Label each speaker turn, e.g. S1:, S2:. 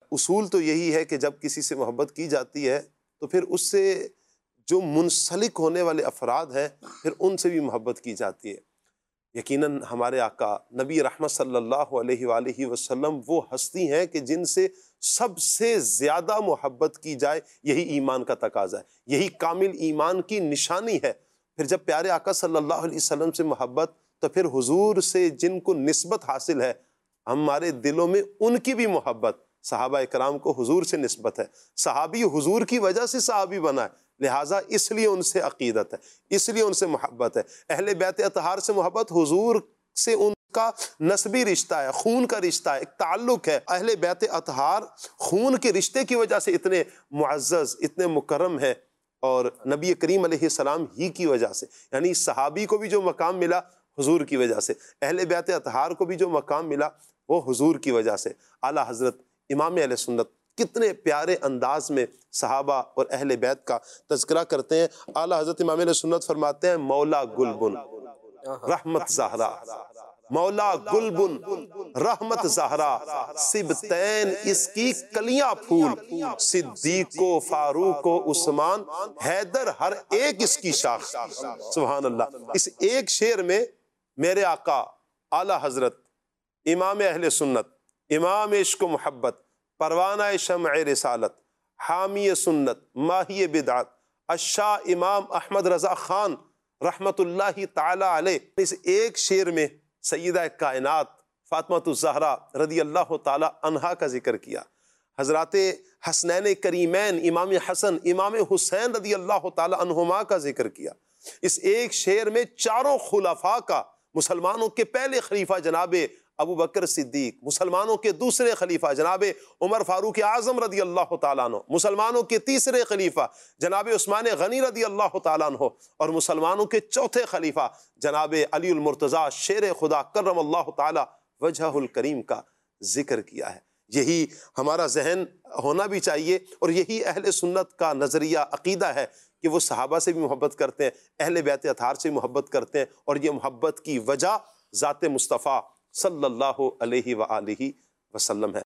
S1: اصول تو یہی ہے کہ جب کسی سے محبت کی جاتی ہے تو پھر اس سے جو منسلک ہونے والے افراد ہیں پھر ان سے بھی محبت کی جاتی ہے۔ یقیناً ہمارے آقا نبی رحمت صلی اللہ علیہ وآلہ وسلم وہ ہستی ہیں کہ جن سے سب سے زیادہ محبت کی جائے، یہی ایمان کا تقاضا ہے، یہی کامل ایمان کی نشانی ہے۔ پھر جب پیارے آقا صلی اللہ علیہ وسلم سے محبت، تو پھر حضور سے جن کو نسبت حاصل ہے ہمارے دلوں میں ان کی بھی محبت۔ صحابہ اکرام کو حضور سے نسبت ہے، صحابی حضور کی وجہ سے صحابی بنا ہے، لہٰذا اس لیے ان سے عقیدت ہے، اس لیے ان سے محبت ہے۔ اہل بیت اطہار سے محبت، حضور سے ان کا نسبی رشتہ ہے، خون کا رشتہ ہے، ایک تعلق ہے۔ اہل بیت اطہار خون کے رشتے کی وجہ سے اتنے معزز، اتنے مکرم ہیں، اور نبی کریم علیہ السلام ہی کی وجہ سے، یعنی صحابی کو بھی جو مقام ملا حضور کی وجہ سے، اہل بیت اطہار کو بھی جو مقام ملا وہ حضور کی وجہ سے۔ اعلیٰ حضرت امام اہل سنت کتنے پیارے انداز میں صحابہ اور اہل بیت کا تذکرہ کرتے ہیں۔ اعلیٰ حضرت امام اہل سنت فرماتے ہیں مولا گلبن رحمت زہرا، مولا گلبن رحمت زہرا، سبتین اس کی کلیاں پھول، صدیق و فاروق و عثمان، حیدر ہر ایک اس کی شاخ۔ سبحان اللہ، اس ایک شعر میں میرے آقا اعلیٰ حضرت امام اہل سنت، امام عشق و محبت، پروانہ شمع رسالت، حامی سنت، ماہی بدعت، الشاہ امام احمد رضا خان رحمت اللہ تعالی علیہ، اس ایک شعر میں سیدہ کائنات فاطمہ الزہرا رضی اللہ تعالی عنہا کا ذکر کیا، حضرات حسنین کریمین امام حسن امام حسین رضی اللہ تعالی عنہما کا ذکر کیا۔ اس ایک شعر میں چاروں خلفاء کا، مسلمانوں کے پہلے خلیفہ جناب ابو بکر صدیق، مسلمانوں کے دوسرے خلیفہ جناب عمر فاروق اعظم رضی اللہ تعالیٰ عنہ، مسلمانوں کے تیسرے خلیفہ جناب عثمان غنی رضی اللہ تعالیٰ عنہ، اور مسلمانوں کے چوتھے خلیفہ جناب علی المرتضیٰ شیر خدا کرم اللہ تعالی وجہہ الکریم کا ذکر کیا ہے۔ یہی ہمارا ذہن ہونا بھی چاہیے، اور یہی اہل سنت کا نظریہ عقیدہ ہے کہ وہ صحابہ سے بھی محبت کرتے ہیں، اہل بیت اطہار سے محبت کرتے ہیں، اور یہ محبت کی وجہ ذات مصطفیٰ صلی اللہ علیہ وآلہ وسلم ہے۔